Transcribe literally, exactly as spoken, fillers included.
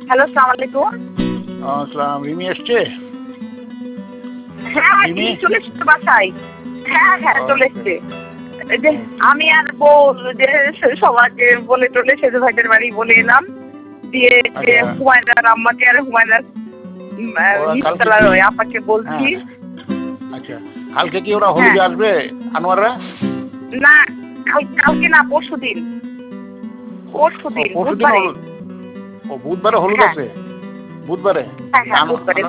Hello, আসসালামু আলাইকুম। আসসালাম, রিমি এসছে? হ্যাঁ, রিমি? রিমি চলে এসছে বাসায়। হ্যাঁ, হ্যাঁ, চলে ওকে, এসছে। এই যে ওকে। আমি আর বউ যে সবাইকে বলে টলে সেজু ভাইদের বাড়ি বলে এলাম। দিয়ে যে আচ্ছা। হুমায়রার আম্মাকে আর হুমায়রার উম আ ওরা কালকে নিচতলার কি? ওই আপাকে বলছি। হ্যাঁ, আচ্ছা। কালকে কি ওরা হ্যাঁ। হলুদে আসবে, আনোয়াররা? না, কাল কালকে না, পরশুদিন। ও পরশুদিন, পরশুদিন বুধবারে। হলুদ। ও বুধবারে হলুদ হ্যাঁ, আছে? বুধবারে? হ্যাঁ, হ্যাঁ, আনো বুধবারে।